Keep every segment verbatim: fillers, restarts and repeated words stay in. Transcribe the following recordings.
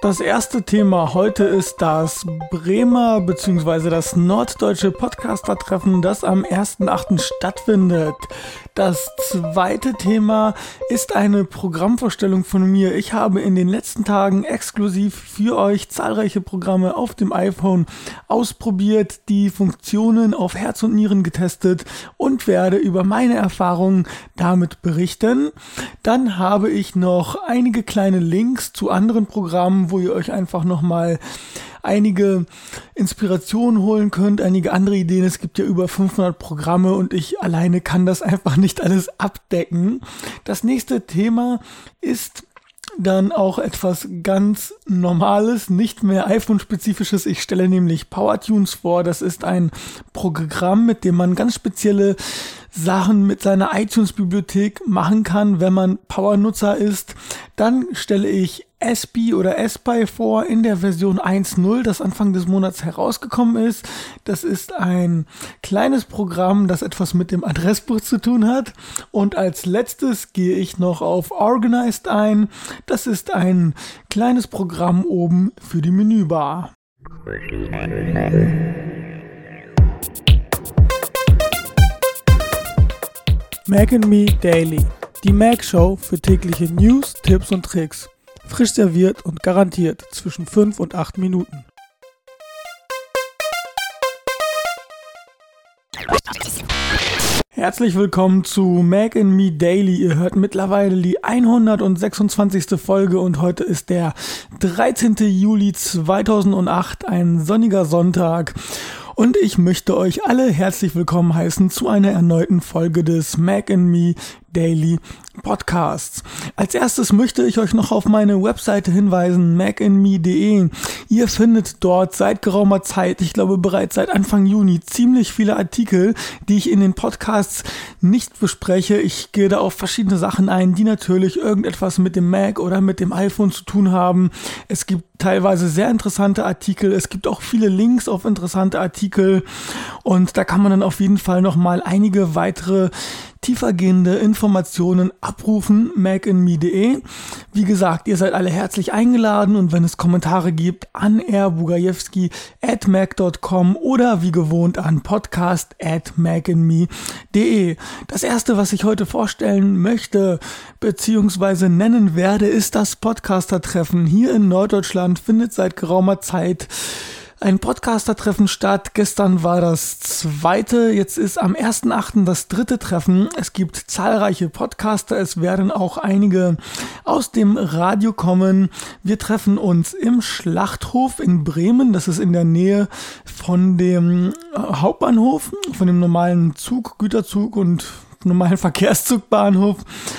Das erste Thema heute ist das Bremer bzw. das norddeutsche Podcaster-Treffen, das am ersten achten stattfindet. Das zweite Thema ist eine Programmvorstellung von mir. Ich habe in den letzten Tagen exklusiv für euch zahlreiche Programme auf dem iPhone ausprobiert, die Funktionen auf Herz und Nieren getestet und werde über meine Erfahrungen damit berichten. Dann habe ich noch einige kleine Links zu anderen Programmen, wo ihr euch einfach nochmal einige Inspirationen holen könnt, einige andere Ideen. Es gibt ja über fünfhundert Programme und ich alleine kann das einfach nicht alles abdecken. Das nächste Thema ist dann auch etwas ganz Normales, nicht mehr iPhone-spezifisches. Ich stelle nämlich PowerTunes vor. Das ist ein Programm, mit dem man ganz spezielle Sachen mit seiner iTunes-Bibliothek machen kann, wenn man Power-Nutzer ist. Dann stelle ich Espy oder Espy vor in der Version eins Punkt null, das Anfang des Monats herausgekommen ist. Das ist ein kleines Programm, das etwas mit dem Adressbuch zu tun hat. Und als letztes gehe ich noch auf Organized ein. Das ist ein kleines Programm oben für die Menübar. Mac and Me Daily, die Mac Show für tägliche News, Tipps und Tricks. Frisch serviert und garantiert zwischen fünf und acht Minuten. Herzlich willkommen zu Mac and Me Daily. Ihr hört mittlerweile die hundertsechsundzwanzigste Folge und heute ist der dreizehnten Juli zweitausendacht, ein sonniger Sonntag. Und ich möchte euch alle herzlich willkommen heißen zu einer erneuten Folge des Mac and Me Daily Podcasts. Als erstes möchte ich euch noch auf meine Webseite hinweisen, mac and me punkt de. Ihr findet dort seit geraumer Zeit, ich glaube bereits seit Anfang Juni, ziemlich viele Artikel, die ich in den Podcasts nicht bespreche. Ich gehe da auf verschiedene Sachen ein, die natürlich irgendetwas mit dem Mac oder mit dem iPhone zu tun haben. Es gibt teilweise sehr interessante Artikel, es gibt auch viele Links auf interessante Artikel und da kann man dann auf jeden Fall nochmal einige weitere tiefergehende Informationen abrufen, mac and me punkt de. Wie gesagt, ihr seid alle herzlich eingeladen und wenn es Kommentare gibt, an r bugajewski at mac punkt com oder wie gewohnt an podcast at mac and me punkt de. Das erste, was ich heute vorstellen möchte, beziehungsweise nennen werde, ist das Podcaster-Treffen. Hier in Norddeutschland findet seit geraumer Zeit ein Podcaster-Treffen statt. Gestern war das zweite, jetzt ist am ersten achten das dritte Treffen. Es gibt zahlreiche Podcaster, es werden auch einige aus dem Radio kommen. Wir treffen uns im Schlachthof in Bremen, das ist in der Nähe von dem Hauptbahnhof, von dem normalen Zug, Güterzug und normalen Verkehrszugbahnhof.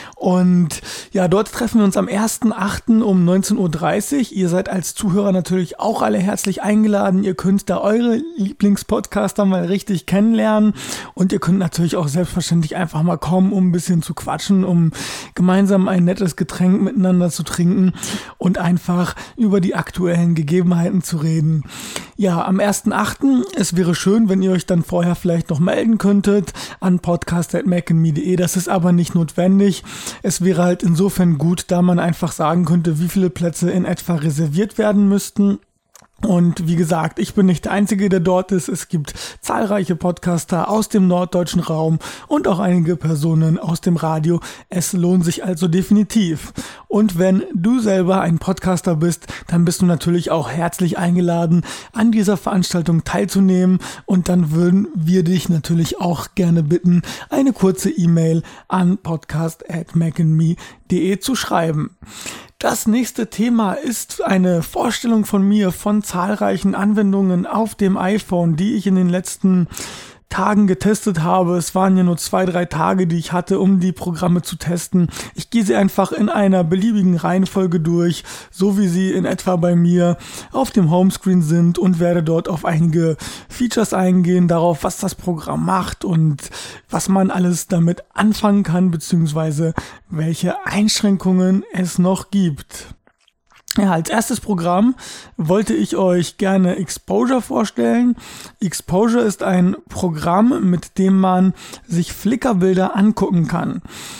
Und ja, dort treffen wir uns am ersten achten um neunzehn Uhr dreißig. Ihr seid als Zuhörer natürlich auch alle herzlich eingeladen. Ihr könnt da eure Lieblingspodcaster mal richtig kennenlernen. Und ihr könnt natürlich auch selbstverständlich einfach mal kommen, um ein bisschen zu quatschen, um gemeinsam ein nettes Getränk miteinander zu trinken und einfach über die aktuellen Gegebenheiten zu reden. Ja, am ersten achten Es wäre schön, wenn ihr euch dann vorher vielleicht noch melden könntet an podcast at mac and me punkt de. Das ist aber nicht notwendig. Es wäre halt insofern gut, da man einfach sagen könnte, wie viele Plätze in etwa reserviert werden müssten. Und wie gesagt, ich bin nicht der Einzige, der dort ist. Es gibt zahlreiche Podcaster aus dem norddeutschen Raum und auch einige Personen aus dem Radio. Es lohnt sich also definitiv. Und wenn du selber ein Podcaster bist, dann bist du natürlich auch herzlich eingeladen, an dieser Veranstaltung teilzunehmen. Und dann würden wir dich natürlich auch gerne bitten, eine kurze E-Mail an podcast at mac and me punkt de zu schreiben. Das nächste Thema ist eine Vorstellung von mir von zahlreichen Anwendungen auf dem iPhone, die ich in den letzten Tagen getestet habe. Es waren ja nur zwei, drei Tage, die ich hatte, um die Programme zu testen. Ich gehe sie einfach in einer beliebigen Reihenfolge durch, so wie sie in etwa bei mir auf dem Homescreen sind und werde dort auf einige Features eingehen, darauf, was das Programm macht und was man alles damit anfangen kann, beziehungsweise welche Einschränkungen es noch gibt. Ja, als erstes Programm wollte ich euch gerne Exposure vorstellen. Exposure ist ein Programm, mit dem man sich Flickr-Bilder angucken kann.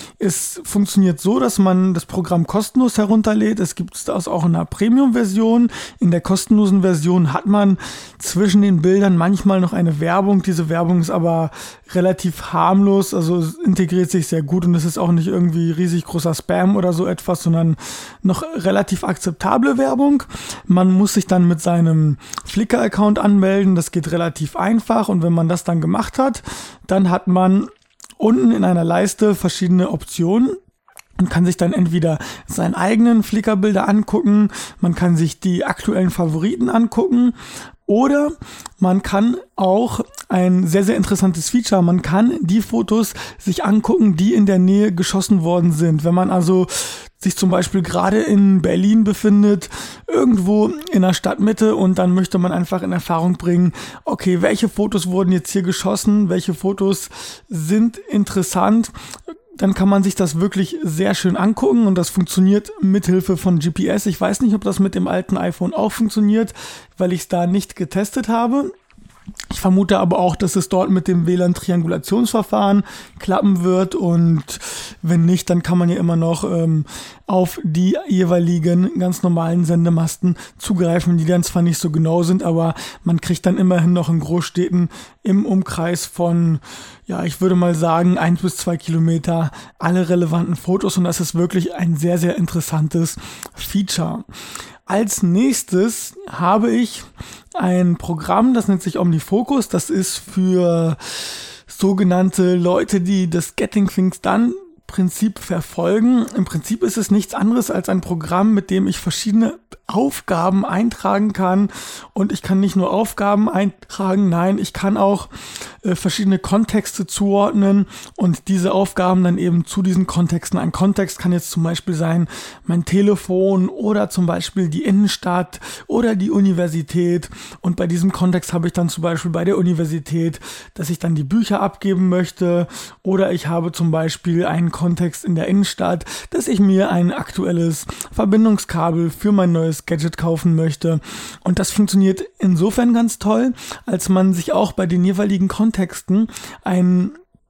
Es funktioniert so, dass man das Programm kostenlos herunterlädt. Es gibt das auch in einer Premium-Version. In der kostenlosen Version hat man zwischen den Bildern manchmal noch eine Werbung. Diese Werbung ist aber relativ harmlos, also es integriert sich sehr gut und es ist auch nicht irgendwie riesig großer Spam oder so etwas, sondern noch relativ akzeptable Werbung. Man muss sich dann mit seinem Flickr-Account anmelden. Das geht relativ einfach und wenn man das dann gemacht hat, dann hat man unten in einer Leiste verschiedene Optionen und kann sich dann entweder seinen eigenen Flickr-Bilder angucken, man kann sich die aktuellen Favoriten angucken oder man kann auch ein sehr, sehr interessantes Feature, man kann die Fotos sich angucken, die in der Nähe geschossen worden sind. Wenn man also sich zum Beispiel gerade in Berlin befindet, irgendwo in der Stadtmitte und dann möchte man einfach in Erfahrung bringen, okay, welche Fotos wurden jetzt hier geschossen, welche Fotos sind interessant, dann kann man sich das wirklich sehr schön angucken und das funktioniert mithilfe von G P S. Ich weiß nicht, ob das mit dem alten iPhone auch funktioniert, weil ich es da nicht getestet habe. Ich vermute aber auch, dass es dort mit dem W L A N-Triangulationsverfahren klappen wird und wenn nicht, dann kann man ja immer noch ähm, auf die jeweiligen ganz normalen Sendemasten zugreifen, die dann zwar nicht so genau sind, aber man kriegt dann immerhin noch in Großstädten im Umkreis von, ja, ich würde mal sagen, eins bis zwei Kilometer alle relevanten Fotos und das ist wirklich ein sehr, sehr interessantes Feature. Als nächstes habe ich ein Programm, das nennt sich OmniFocus. Das ist für sogenannte Leute, die das Getting Things Done Prinzip verfolgen. Im Prinzip ist es nichts anderes als ein Programm, mit dem ich verschiedene Aufgaben eintragen kann und ich kann nicht nur Aufgaben eintragen, nein, ich kann auch äh, verschiedene Kontexte zuordnen und diese Aufgaben dann eben zu diesen Kontexten. Ein Kontext kann jetzt zum Beispiel sein mein Telefon oder zum Beispiel die Innenstadt oder die Universität und bei diesem Kontext habe ich dann zum Beispiel bei der Universität, dass ich dann die Bücher abgeben möchte oder ich habe zum Beispiel einen Kontext in der Innenstadt, dass ich mir ein aktuelles Verbindungskabel für mein neues Gadget kaufen möchte. Und das funktioniert insofern ganz toll, als man sich auch bei den jeweiligen Kontexten ein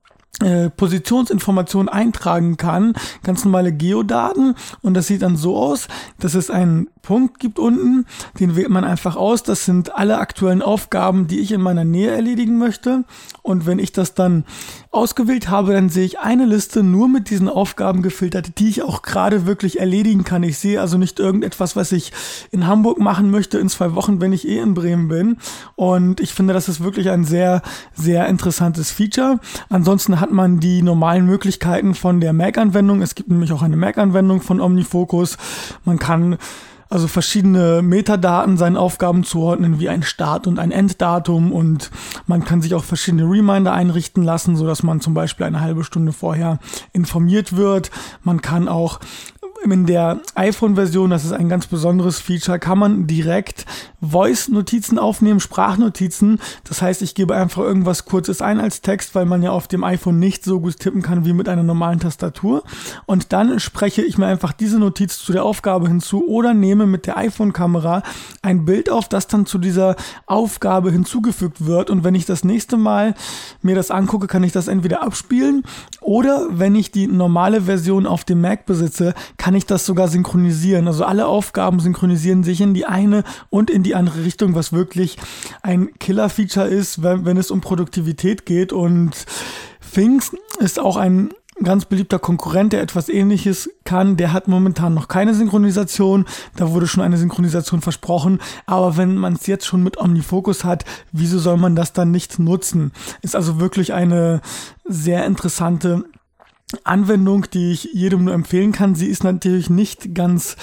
äh, Positionsinformation eintragen kann, ganz normale Geodaten und das sieht dann so aus, dass es einen Punkt gibt unten, den wählt man einfach aus, das sind alle aktuellen Aufgaben, die ich in meiner Nähe erledigen möchte und wenn ich das dann ausgewählt habe, dann sehe ich eine Liste nur mit diesen Aufgaben gefiltert, die ich auch gerade wirklich erledigen kann. Ich sehe also nicht irgendetwas, was ich in Hamburg machen möchte in zwei Wochen, wenn ich eh in Bremen bin und ich finde, das ist wirklich ein sehr, sehr interessantes Feature. Ansonsten hat man die normalen Möglichkeiten von der Mac-Anwendung. Es gibt nämlich auch eine Mac-Anwendung von OmniFocus. Man kann also verschiedene Metadaten seinen Aufgaben zuordnen, wie ein Start- und ein Enddatum und man kann sich auch verschiedene Reminder einrichten lassen, so dass man zum Beispiel eine halbe Stunde vorher informiert wird. Man kann auch in der iPhone-Version, das ist ein ganz besonderes Feature, kann man direkt Voice-Notizen aufnehmen, Sprachnotizen. Das heißt, ich gebe einfach irgendwas Kurzes ein als Text, weil man ja auf dem iPhone nicht so gut tippen kann wie mit einer normalen Tastatur. Und dann spreche ich mir einfach diese Notiz zu der Aufgabe hinzu oder nehme mit der iPhone-Kamera ein Bild auf, das dann zu dieser Aufgabe hinzugefügt wird. Und wenn ich das nächste Mal mir das angucke, kann ich das entweder abspielen oder wenn ich die normale Version auf dem Mac besitze, kann ich das sogar synchronisieren. Also alle Aufgaben synchronisieren sich in die eine und in die andere Richtung, was wirklich ein Killer-Feature ist, wenn, wenn es um Produktivität geht. Und Things ist auch ein ganz beliebter Konkurrent, der etwas Ähnliches kann. Der hat momentan noch keine Synchronisation. Da wurde schon eine Synchronisation versprochen. Aber wenn man es jetzt schon mit OmniFocus hat, wieso soll man das dann nicht nutzen? Ist also wirklich eine sehr interessante Anwendung, die ich jedem nur empfehlen kann. Sie ist natürlich nicht ganz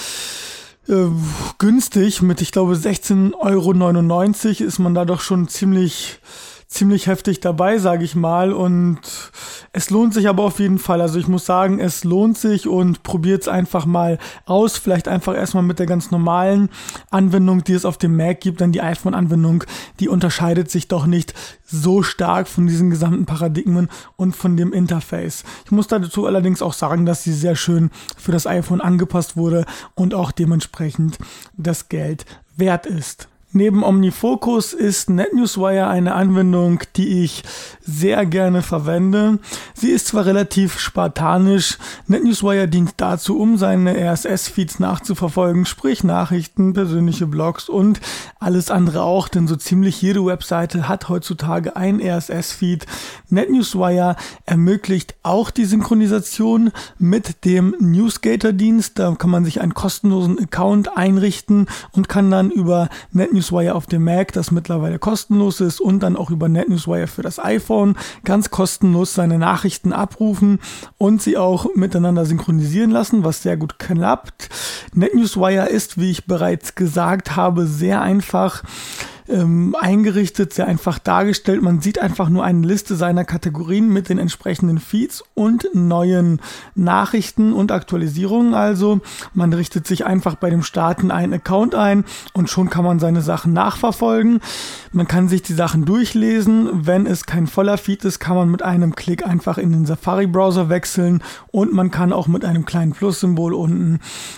äh, günstig. Mit, ich glaube, sechzehn Euro neunundneunzig ist man da doch schon ziemlich ziemlich heftig dabei, sage ich mal, und es lohnt sich aber auf jeden Fall. Also ich muss sagen, es lohnt sich und probiert es einfach mal aus. Vielleicht einfach erstmal mit der ganz normalen Anwendung, die es auf dem Mac gibt, denn die iPhone-Anwendung, die unterscheidet sich doch nicht so stark von diesen gesamten Paradigmen und von dem Interface. Ich muss dazu allerdings auch sagen, dass sie sehr schön für das iPhone angepasst wurde und auch dementsprechend das Geld wert ist. Neben OmniFocus ist NetNewsWire eine Anwendung, die ich sehr gerne verwende. Sie ist zwar relativ spartanisch, NetNewsWire dient dazu, um seine R S S-Feeds nachzuverfolgen, sprich Nachrichten, persönliche Blogs und alles andere auch, denn so ziemlich jede Webseite hat heutzutage ein R S S-Feed. NetNewsWire ermöglicht auch die Synchronisation mit dem NewsGator-Dienst. Da kann man sich einen kostenlosen Account einrichten und kann dann über NetNewsWire auf dem Mac, das mittlerweile kostenlos ist, und dann auch über NetNewsWire für das iPhone ganz kostenlos seine Nachrichten abrufen und sie auch miteinander synchronisieren lassen, was sehr gut klappt. NetNewsWire ist, wie ich bereits gesagt habe, sehr einfach Ähm, eingerichtet, sehr einfach dargestellt. Man sieht einfach nur eine Liste seiner Kategorien mit den entsprechenden Feeds und neuen Nachrichten und Aktualisierungen. Also man richtet sich einfach bei dem Starten einen Account ein und schon kann man seine Sachen nachverfolgen. Man kann sich die Sachen durchlesen. Wenn es kein voller Feed ist, kann man mit einem Klick einfach in den Safari-Browser wechseln und man kann auch mit einem kleinen Plus-Symbol unten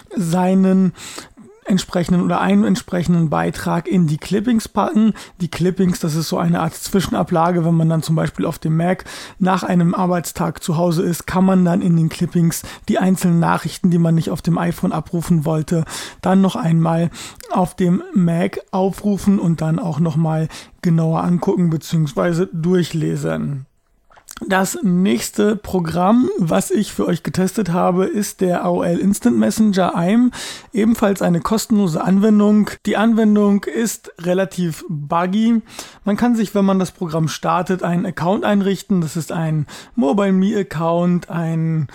seinen entsprechenden oder einen entsprechenden Beitrag in die Clippings packen. Die Clippings, das ist so eine Art Zwischenablage, wenn man dann zum Beispiel auf dem Mac nach einem Arbeitstag zu Hause ist, kann man dann in den Clippings die einzelnen Nachrichten, die man nicht auf dem iPhone abrufen wollte, dann noch einmal auf dem Mac aufrufen und dann auch nochmal genauer angucken bzw. durchlesen. Das nächste Programm, was ich für euch getestet habe, ist der A O L Instant Messenger I M. Ebenfalls eine kostenlose Anwendung. Die Anwendung ist relativ buggy. Man kann sich, wenn man das Programm startet, einen Account einrichten. Das ist ein MobileMe-Account, ein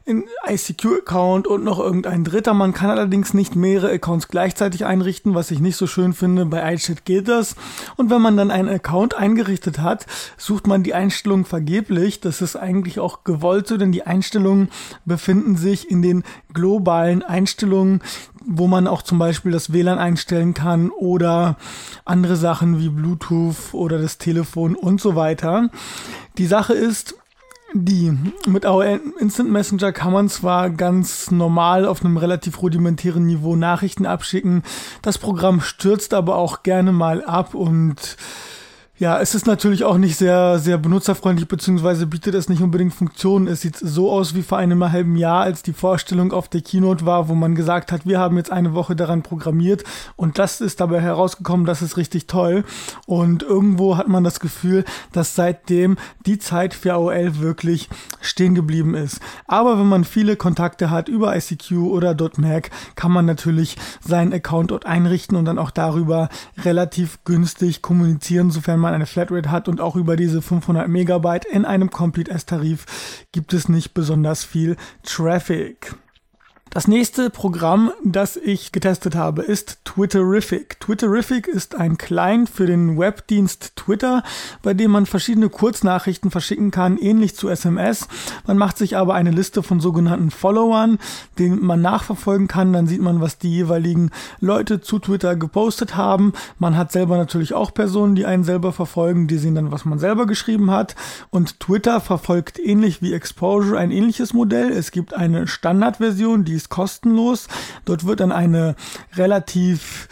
I C Q-Account und noch irgendein dritter. Man kann allerdings nicht mehrere Accounts gleichzeitig einrichten, was ich nicht so schön finde. Bei iChat geht das. Und wenn man dann einen Account eingerichtet hat, sucht man die Einstellungen vergeblich. Das ist eigentlich auch gewollt so, denn die Einstellungen befinden sich in den globalen Einstellungen, wo man auch zum Beispiel das W L A N einstellen kann oder andere Sachen wie Bluetooth oder das Telefon und so weiter. Die Sache ist, die mit A O L Instant Messenger kann man zwar ganz normal auf einem relativ rudimentären Niveau Nachrichten abschicken, das Programm stürzt aber auch gerne mal ab und ja, es ist natürlich auch nicht sehr, sehr benutzerfreundlich, beziehungsweise bietet es nicht unbedingt Funktionen. Es sieht so aus wie vor einem halben Jahr, als die Vorstellung auf der Keynote war, wo man gesagt hat, wir haben jetzt eine Woche daran programmiert und das ist dabei herausgekommen, das ist richtig toll. Und irgendwo hat man das Gefühl, dass seitdem die Zeit für A O L wirklich stehen geblieben ist. Aber wenn man viele Kontakte hat über I C Q oder .Mac, kann man natürlich seinen Account dort einrichten und dann auch darüber relativ günstig kommunizieren, sofern man eine Flatrate hat, und auch über diese fünfhundert Megabyte in einem Complete S-Tarif gibt es nicht besonders viel Traffic. Das nächste Programm, das ich getestet habe, ist Twitterrific. Twitterrific ist ein Client für den Webdienst Twitter, bei dem man verschiedene Kurznachrichten verschicken kann, ähnlich zu S M S. Man macht sich aber eine Liste von sogenannten Followern, denen man nachverfolgen kann. Dann sieht man, was die jeweiligen Leute zu Twitter gepostet haben. Man hat selber natürlich auch Personen, die einen selber verfolgen. Die sehen dann, was man selber geschrieben hat. Und Twitter verfolgt ähnlich wie Exposure ein ähnliches Modell. Es gibt eine Standardversion, die ist kostenlos. Dort wird dann eine relativ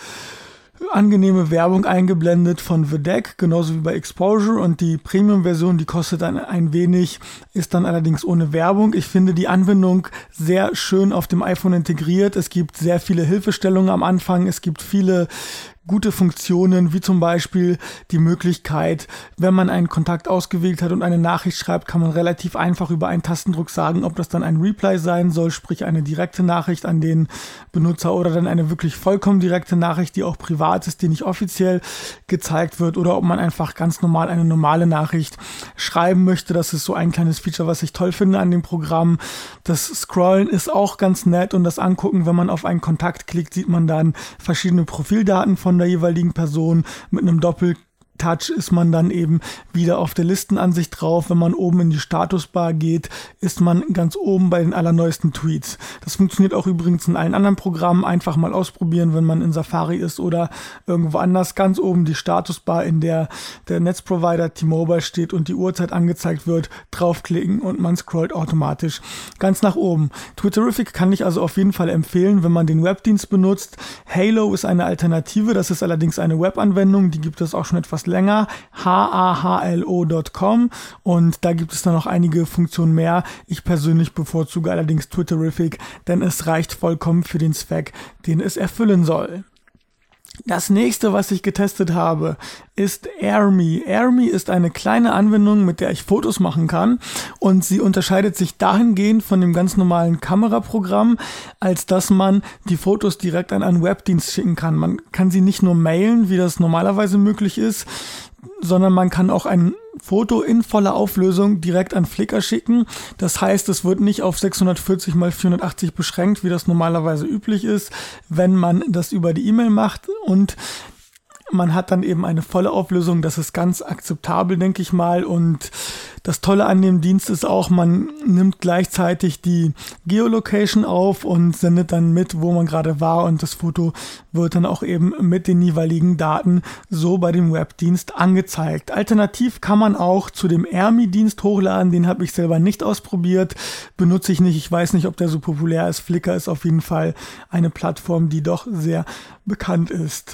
angenehme Werbung eingeblendet von The Deck, genauso wie bei Exposure, und die Premium-Version, die kostet dann ein wenig, ist dann allerdings ohne Werbung. Ich finde die Anwendung sehr schön auf dem iPhone integriert. Es gibt sehr viele Hilfestellungen am Anfang, es gibt viele gute Funktionen, wie zum Beispiel die Möglichkeit, wenn man einen Kontakt ausgewählt hat und eine Nachricht schreibt, kann man relativ einfach über einen Tastendruck sagen, ob das dann ein Reply sein soll, sprich eine direkte Nachricht an den Benutzer, oder dann eine wirklich vollkommen direkte Nachricht, die auch privat ist, die nicht offiziell gezeigt wird, oder ob man einfach ganz normal eine normale Nachricht schreiben möchte. Das ist so ein kleines Feature, was ich toll finde an dem Programm. Das Scrollen ist auch ganz nett und das Angucken, wenn man auf einen Kontakt klickt, sieht man dann verschiedene Profildaten von der jeweiligen Person mit einem Doppelklick Touch ist man dann eben wieder auf der Listenansicht drauf. Wenn man oben in die Statusbar geht, ist man ganz oben bei den allerneuesten Tweets. Das funktioniert auch übrigens in allen anderen Programmen. Einfach mal ausprobieren, wenn man in Safari ist oder irgendwo anders. Ganz oben die Statusbar, in der der Netzprovider T-Mobile steht und die Uhrzeit angezeigt wird, draufklicken und man scrollt automatisch ganz nach oben. Twitterrific kann ich also auf jeden Fall empfehlen, wenn man den Webdienst benutzt. Halo ist eine Alternative, das ist allerdings eine Webanwendung, die gibt es auch schon etwas länger, H A H L O Punkt com, und da gibt es dann noch einige Funktionen mehr. Ich persönlich bevorzuge allerdings Twitterrific, denn es reicht vollkommen für den Zweck, den es erfüllen soll. Das nächste, was ich getestet habe, ist AirMe. AirMe ist eine kleine Anwendung, mit der ich Fotos machen kann, und sie unterscheidet sich dahingehend von dem ganz normalen Kameraprogramm, als dass man die Fotos direkt an einen Webdienst schicken kann. Man kann sie nicht nur mailen, wie das normalerweise möglich ist, sondern man kann auch ein Foto in voller Auflösung direkt an Flickr schicken. Das heißt, es wird nicht auf sechshundertvierzig mal vierhundertachtzig beschränkt, wie das normalerweise üblich ist, wenn man das über die E-Mail macht, und man hat dann eben eine volle Auflösung. Das ist ganz akzeptabel, denke ich mal. Und das Tolle an dem Dienst ist auch, man nimmt gleichzeitig die Geolocation auf und sendet dann mit, wo man gerade war. Und das Foto wird dann auch eben mit den jeweiligen Daten so bei dem Webdienst angezeigt. Alternativ kann man auch zu dem AirMe-Dienst hochladen. Den habe ich selber nicht ausprobiert. Benutze ich nicht. Ich weiß nicht, ob der so populär ist. Flickr ist auf jeden Fall eine Plattform, die doch sehr bekannt ist.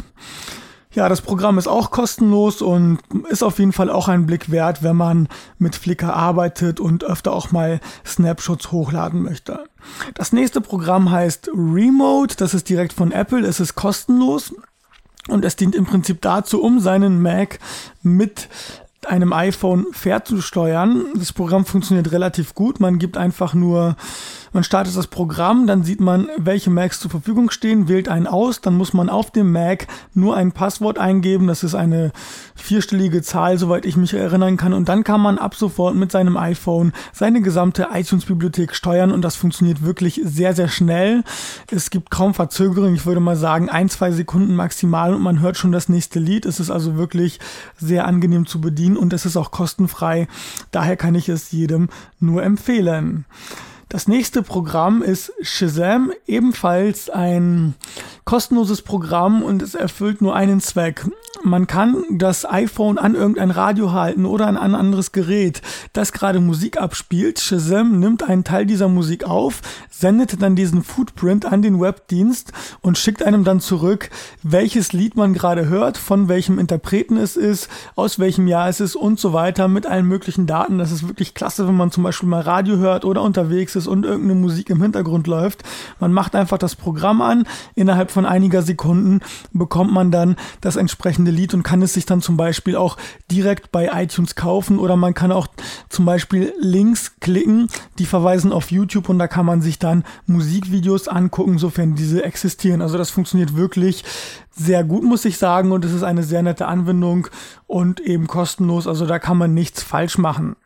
Ja, das Programm ist auch kostenlos und ist auf jeden Fall auch einen Blick wert, wenn man mit Flickr arbeitet und öfter auch mal Snapshots hochladen möchte. Das nächste Programm heißt Remote. Das ist direkt von Apple. Es ist kostenlos und es dient im Prinzip dazu, um seinen Mac mit einem iPhone fernzusteuern. Das Programm funktioniert relativ gut. Man gibt einfach nur, man startet das Programm, dann sieht man, welche Macs zur Verfügung stehen, wählt einen aus, dann muss man auf dem Mac nur ein Passwort eingeben. Das ist eine vierstellige Zahl, soweit ich mich erinnern kann, und dann kann man ab sofort mit seinem iPhone seine gesamte iTunes-Bibliothek steuern, und das funktioniert wirklich sehr, sehr schnell. Es gibt kaum Verzögerung, ich würde mal sagen ein, zwei Sekunden maximal, und man hört schon das nächste Lied. Es ist also wirklich sehr angenehm zu bedienen und es ist auch kostenfrei. Daher kann ich es jedem nur empfehlen. Das nächste Programm ist Shazam, ebenfalls ein kostenloses Programm, und es erfüllt nur einen Zweck. Man kann das iPhone an irgendein Radio halten oder an ein anderes Gerät, das gerade Musik abspielt. Shazam nimmt einen Teil dieser Musik auf, sendet dann diesen Footprint an den Webdienst und schickt einem dann zurück, welches Lied man gerade hört, von welchem Interpreten es ist, aus welchem Jahr es ist und so weiter, mit allen möglichen Daten. Das ist wirklich klasse, wenn man zum Beispiel mal Radio hört oder unterwegs ist und irgendeine Musik im Hintergrund läuft. Man macht einfach das Programm an, innerhalb von einiger Sekunden bekommt man dann das entsprechende Lied und kann es sich dann zum Beispiel auch direkt bei iTunes kaufen, oder man kann auch zum Beispiel Links klicken, die verweisen auf YouTube, und da kann man sich dann Musikvideos angucken, sofern diese existieren. Also das funktioniert wirklich sehr gut, muss ich sagen, und es ist eine sehr nette Anwendung und eben kostenlos, also da kann man nichts falsch machen.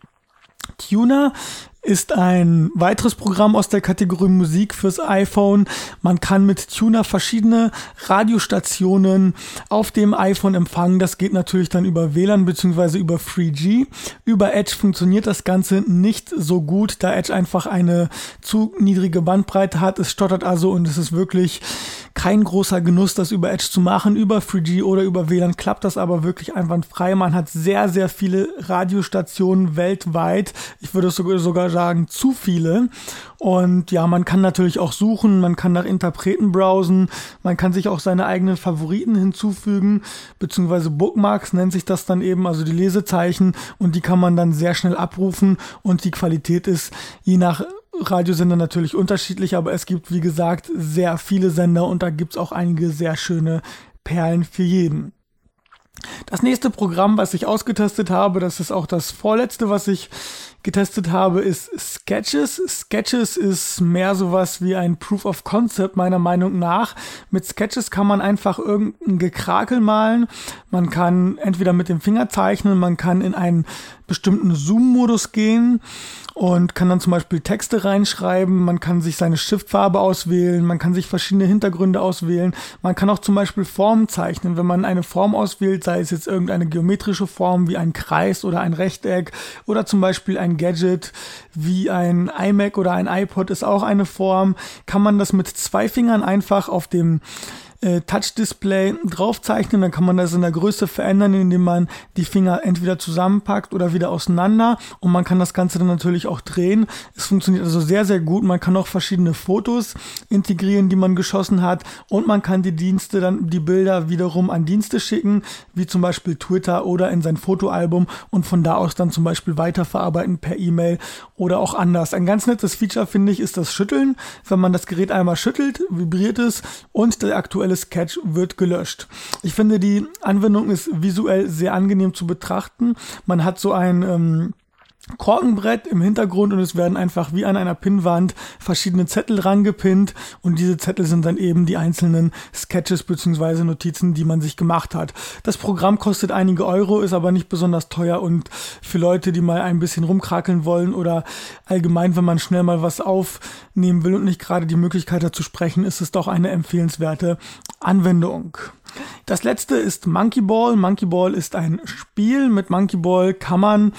Tuner ist ein weiteres Programm aus der Kategorie Musik fürs iPhone. Man kann mit Tuner verschiedene Radiostationen auf dem iPhone empfangen. Das geht natürlich dann über W L A N bzw. über drei G. Über Edge funktioniert das Ganze nicht so gut, da Edge einfach eine zu niedrige Bandbreite hat. Es stottert also, und es ist wirklich kein großer Genuss, das über Edge zu machen. Über drei G oder über W L A N klappt das aber wirklich einwandfrei. Man hat sehr, sehr viele Radiostationen weltweit. Ich würde sogar, sogar sagen, zu viele. Und ja, man kann natürlich auch suchen, man kann nach Interpreten browsen, man kann sich auch seine eigenen Favoriten hinzufügen, beziehungsweise Bookmarks nennt sich das dann eben, also die Lesezeichen, und die kann man dann sehr schnell abrufen, und die Qualität ist je nach Radiosender natürlich unterschiedlich, aber es gibt, wie gesagt, sehr viele Sender, und da gibt es auch einige sehr schöne Perlen für jeden. Das nächste Programm, was ich ausgetestet habe, das ist auch das vorletzte, was ich getestet habe, ist Sketches. Sketches ist mehr sowas wie ein Proof of Concept meiner Meinung nach. Mit Sketches kann man einfach irgendein Gekrakel malen. Man kann entweder mit dem Finger zeichnen, man kann in einen bestimmten Zoom-Modus gehen und kann dann zum Beispiel Texte reinschreiben, man kann sich seine Stiftfarbe auswählen, man kann sich verschiedene Hintergründe auswählen, man kann auch zum Beispiel Formen zeichnen. Wenn man eine Form auswählt, sei es jetzt irgendeine geometrische Form wie ein Kreis oder ein Rechteck oder zum Beispiel ein Gadget wie ein iMac oder ein iPod ist auch eine Form, kann man das mit zwei Fingern einfach auf dem Touch-Display draufzeichnen, dann kann man das in der Größe verändern, indem man die Finger entweder zusammenpackt oder wieder auseinander, und man kann das Ganze dann natürlich auch drehen. Es funktioniert also sehr, sehr gut. Man kann auch verschiedene Fotos integrieren, die man geschossen hat, und man kann die Dienste dann, die Bilder wiederum an Dienste schicken, wie zum Beispiel Twitter oder in sein Fotoalbum, und von da aus dann zum Beispiel weiterverarbeiten per E-Mail oder auch anders. Ein ganz nettes Feature, finde ich, ist das Schütteln. Wenn man das Gerät einmal schüttelt, vibriert es und der aktuelle Sketch wird gelöscht. Ich finde, die Anwendung ist visuell sehr angenehm zu betrachten. Man hat so ein ähm, Korkenbrett im Hintergrund und es werden einfach wie an einer Pinnwand verschiedene Zettel rangepinnt, und diese Zettel sind dann eben die einzelnen Sketches bzw. Notizen, die man sich gemacht hat. Das Programm kostet einige Euro, ist aber nicht besonders teuer, und für Leute, die mal ein bisschen rumkrakeln wollen oder allgemein, wenn man schnell mal was aufnehmen will und nicht gerade die Möglichkeit hat zu sprechen, ist es doch eine empfehlenswerte Anwendung. Das letzte ist Monkey Ball. Monkey Ball ist ein Spiel. Mit Monkey Ball kann man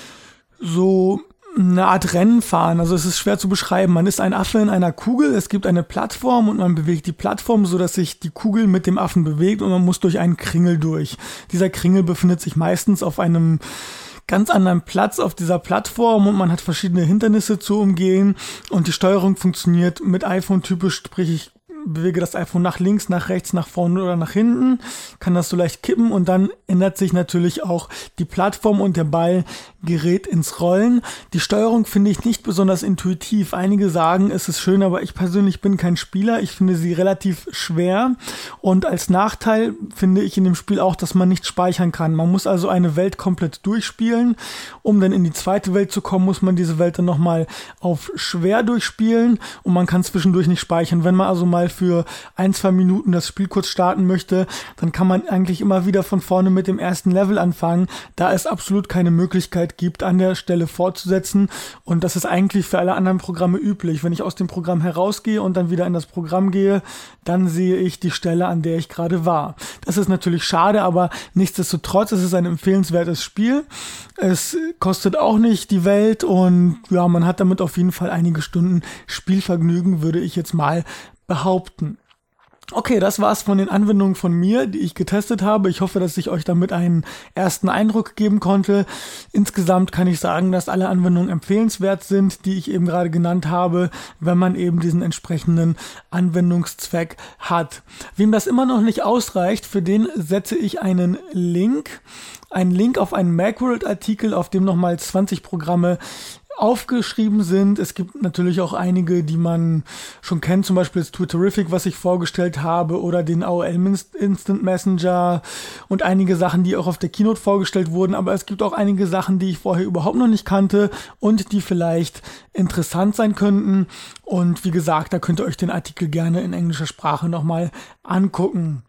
so eine Art Rennen fahren. Also es ist schwer zu beschreiben. Man ist ein Affe in einer Kugel, es gibt eine Plattform und man bewegt die Plattform, so dass sich die Kugel mit dem Affen bewegt, und man muss durch einen Kringel durch. Dieser Kringel befindet sich meistens auf einem ganz anderen Platz auf dieser Plattform, und man hat verschiedene Hindernisse zu umgehen, und die Steuerung funktioniert mit iPhone typisch, sprich ich bewege das iPhone nach links, nach rechts, nach vorne oder nach hinten, kann das so leicht kippen, und dann ändert sich natürlich auch die Plattform und der Ball gerät ins Rollen. Die Steuerung finde ich nicht besonders intuitiv. Einige sagen, es ist schön, aber ich persönlich bin kein Spieler. Ich finde sie relativ schwer, und als Nachteil finde ich in dem Spiel auch, dass man nicht speichern kann. Man muss also eine Welt komplett durchspielen. Um dann in die zweite Welt zu kommen, muss man diese Welt dann nochmal auf schwer durchspielen, und man kann zwischendurch nicht speichern. Wenn man also mal für ein, zwei Minuten das Spiel kurz starten möchte, dann kann man eigentlich immer wieder von vorne mit dem ersten Level anfangen, da es absolut keine Möglichkeit gibt, an der Stelle fortzusetzen, und das ist eigentlich für alle anderen Programme üblich. Wenn ich aus dem Programm herausgehe und dann wieder in das Programm gehe, dann sehe ich die Stelle, an der ich gerade war. Das ist natürlich schade, aber nichtsdestotrotz ist es ein empfehlenswertes Spiel. Es kostet auch nicht die Welt, und ja, man hat damit auf jeden Fall einige Stunden Spielvergnügen, würde ich jetzt mal behaupten. Okay, das war's von den Anwendungen von mir, die ich getestet habe. Ich hoffe, dass ich euch damit einen ersten Eindruck geben konnte. Insgesamt kann ich sagen, dass alle Anwendungen empfehlenswert sind, die ich eben gerade genannt habe, wenn man eben diesen entsprechenden Anwendungszweck hat. Wem das immer noch nicht ausreicht, für den setze ich einen Link, einen Link auf einen Macworld-Artikel, auf dem nochmal zwanzig Programme aufgeschrieben sind. Es gibt natürlich auch einige, die man schon kennt, zum Beispiel das Twitterific, was ich vorgestellt habe, oder den A O L Instant Messenger, und einige Sachen, die auch auf der Keynote vorgestellt wurden, aber es gibt auch einige Sachen, die ich vorher überhaupt noch nicht kannte und die vielleicht interessant sein könnten, und wie gesagt, da könnt ihr euch den Artikel gerne in englischer Sprache nochmal angucken.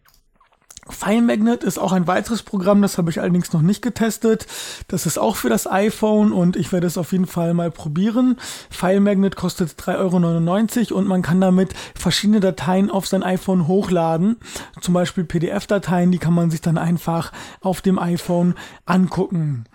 FileMagnet ist auch ein weiteres Programm, das habe ich allerdings noch nicht getestet. Das ist auch für das iPhone, und ich werde es auf jeden Fall mal probieren. FileMagnet kostet drei Euro neunundneunzig, und man kann damit verschiedene Dateien auf sein iPhone hochladen. Zum Beispiel P D F-Dateien, die kann man sich dann einfach auf dem iPhone angucken.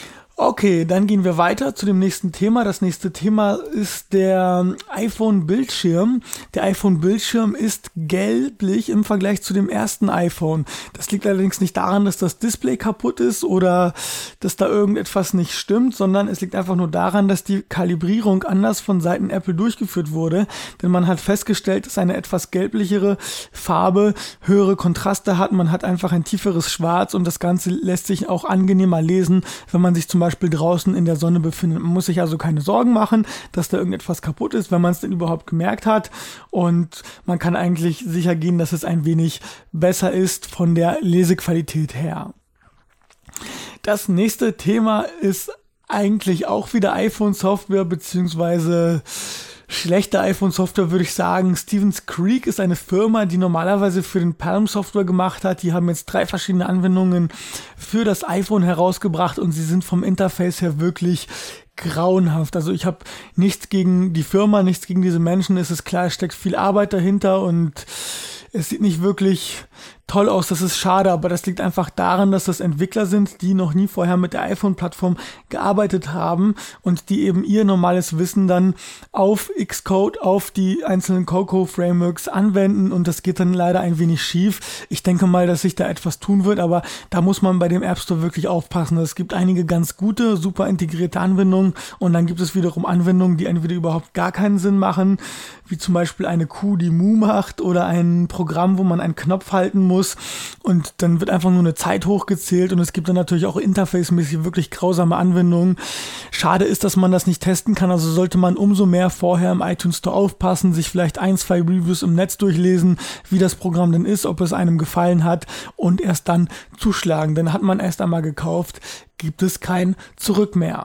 Okay, dann gehen wir weiter zu dem nächsten Thema. Das nächste Thema ist der iPhone-Bildschirm. Der iPhone-Bildschirm ist gelblich im Vergleich zu dem ersten iPhone. Das liegt allerdings nicht daran, dass das Display kaputt ist oder dass da irgendetwas nicht stimmt, sondern es liegt einfach nur daran, dass die Kalibrierung anders von Seiten Apple durchgeführt wurde. Denn man hat festgestellt, dass eine etwas gelblichere Farbe höhere Kontraste hat. Man hat einfach ein tieferes Schwarz, und das Ganze lässt sich auch angenehmer lesen, wenn man sich zum Beispiel Beispiel draußen in der Sonne befindet. Man muss sich also keine Sorgen machen, dass da irgendetwas kaputt ist, wenn man es denn überhaupt gemerkt hat, und man kann eigentlich sicher gehen, dass es ein wenig besser ist von der Lesequalität her. Das nächste Thema ist eigentlich auch wieder iPhone-Software, beziehungsweise schlechte iPhone-Software, würde ich sagen. Stevens Creek ist eine Firma, die normalerweise für den Palm Software gemacht hat. Die haben jetzt drei verschiedene Anwendungen für das iPhone herausgebracht und sie sind vom Interface her wirklich grauenhaft. Also ich habe nichts gegen die Firma, nichts gegen diese Menschen. Es ist klar, es steckt viel Arbeit dahinter und es sieht nicht wirklich toll aus, das ist schade, aber das liegt einfach daran, dass das Entwickler sind, die noch nie vorher mit der iPhone-Plattform gearbeitet haben und die eben ihr normales Wissen dann auf Xcode, auf die einzelnen Cocoa-Frameworks anwenden und das geht dann leider ein wenig schief. Ich denke mal, dass sich da etwas tun wird, aber da muss man bei dem App Store wirklich aufpassen. Es gibt einige ganz gute, super integrierte Anwendungen und dann gibt es wiederum Anwendungen, die entweder überhaupt gar keinen Sinn machen, wie zum Beispiel eine Kuh, die Mu macht oder ein Programm, wo man einen Knopf halten muss und dann wird einfach nur eine Zeit hochgezählt und es gibt dann natürlich auch interface-mäßig wirklich grausame Anwendungen. Schade ist, dass man das nicht testen kann, also sollte man umso mehr vorher im iTunes Store aufpassen, sich vielleicht ein, zwei Reviews im Netz durchlesen, wie das Programm denn ist, ob es einem gefallen hat und erst dann zuschlagen. Denn hat man erst einmal gekauft, gibt es kein Zurück mehr.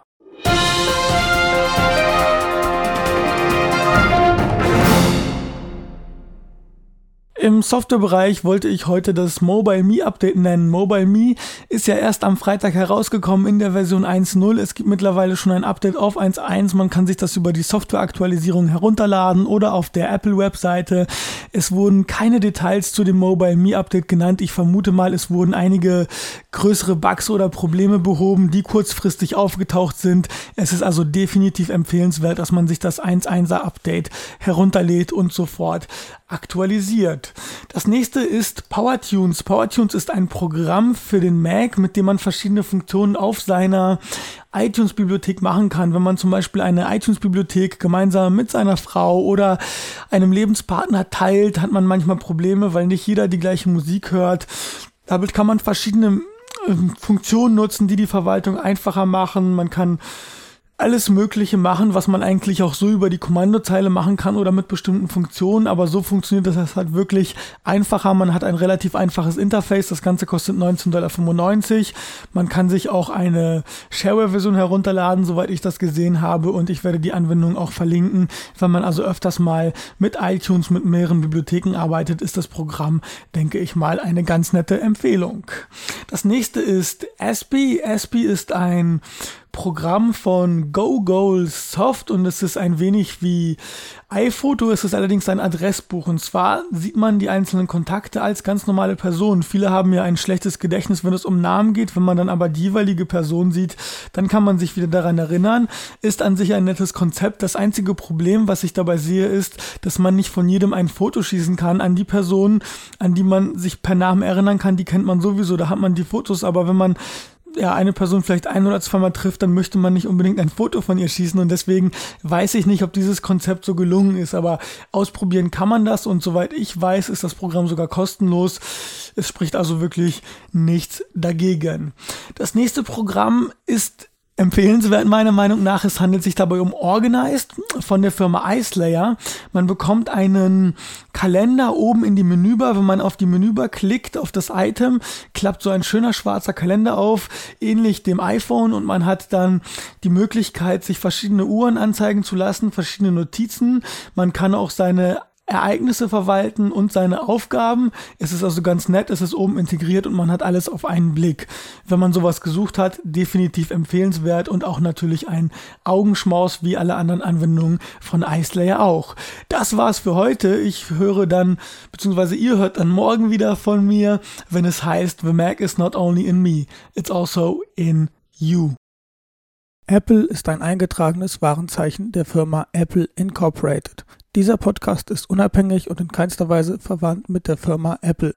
Im Softwarebereich wollte ich heute das Mobile Me Update nennen. Mobile Me ist ja erst am Freitag herausgekommen in der Version eins Punkt null. Es gibt mittlerweile schon ein Update auf eins Punkt eins. Man kann sich das über die Softwareaktualisierung herunterladen oder auf der Apple-Webseite. Es wurden keine Details zu dem Mobile Me Update genannt. Ich vermute mal, es wurden einige größere Bugs oder Probleme behoben, die kurzfristig aufgetaucht sind. Es ist also definitiv empfehlenswert, dass man sich das eins Punkt eins Update herunterlädt und sofort aktualisiert. Das nächste ist PowerTunes. PowerTunes ist ein Programm für den Mac, mit dem man verschiedene Funktionen auf seiner iTunes-Bibliothek machen kann. Wenn man zum Beispiel eine iTunes-Bibliothek gemeinsam mit seiner Frau oder einem Lebenspartner teilt, hat man manchmal Probleme, weil nicht jeder die gleiche Musik hört. Damit kann man verschiedene äh, Funktionen nutzen, die die Verwaltung einfacher machen. Man kann alles Mögliche machen, was man eigentlich auch so über die Kommandozeile machen kann oder mit bestimmten Funktionen, aber so funktioniert das halt wirklich einfacher. Man hat ein relativ einfaches Interface, das Ganze kostet neunzehn Komma fünfundneunzig Dollar. Man kann sich auch eine Shareware-Version herunterladen, soweit ich das gesehen habe, und ich werde die Anwendung auch verlinken. Wenn man also öfters mal mit iTunes, mit mehreren Bibliotheken arbeitet, ist das Programm, denke ich mal, eine ganz nette Empfehlung. Das nächste ist Aspie. Aspie ist ein Programm von GoGoalSoft und es ist ein wenig wie iPhoto, es ist allerdings ein Adressbuch und zwar sieht man die einzelnen Kontakte als ganz normale Personen. Viele haben ja ein schlechtes Gedächtnis, wenn es um Namen geht, wenn man dann aber die jeweilige Person sieht, dann kann man sich wieder daran erinnern. Ist an sich ein nettes Konzept. Das einzige Problem, was ich dabei sehe, ist, dass man nicht von jedem ein Foto schießen kann an die Person, an die man sich per Namen erinnern kann, die kennt man sowieso, da hat man die Fotos, aber wenn man ja, eine Person vielleicht ein- oder zweimal trifft, dann möchte man nicht unbedingt ein Foto von ihr schießen und deswegen weiß ich nicht, ob dieses Konzept so gelungen ist, aber ausprobieren kann man das und soweit ich weiß, ist das Programm sogar kostenlos. Es spricht also wirklich nichts dagegen. Das nächste Programm ist empfehlenswert meiner Meinung nach. Es handelt sich dabei um Organized von der Firma iSlayer. Man bekommt einen Kalender oben in die Menübar. Wenn man auf die Menübar klickt, auf das Item, klappt so ein schöner schwarzer Kalender auf, ähnlich dem iPhone, und man hat dann die Möglichkeit, sich verschiedene Uhren anzeigen zu lassen, verschiedene Notizen. Man kann auch seine Ereignisse verwalten und seine Aufgaben. Es ist also ganz nett, es ist oben integriert und man hat alles auf einen Blick. Wenn man sowas gesucht hat, definitiv empfehlenswert und auch natürlich ein Augenschmaus wie alle anderen Anwendungen von iSlayer auch. Das war's für heute. Ich höre dann, beziehungsweise ihr hört dann morgen wieder von mir, wenn es heißt, The Mac is not only in me, it's also in you. Apple ist ein eingetragenes Warenzeichen der Firma Apple Incorporated. Dieser Podcast ist unabhängig und in keinster Weise verwandt mit der Firma Apple.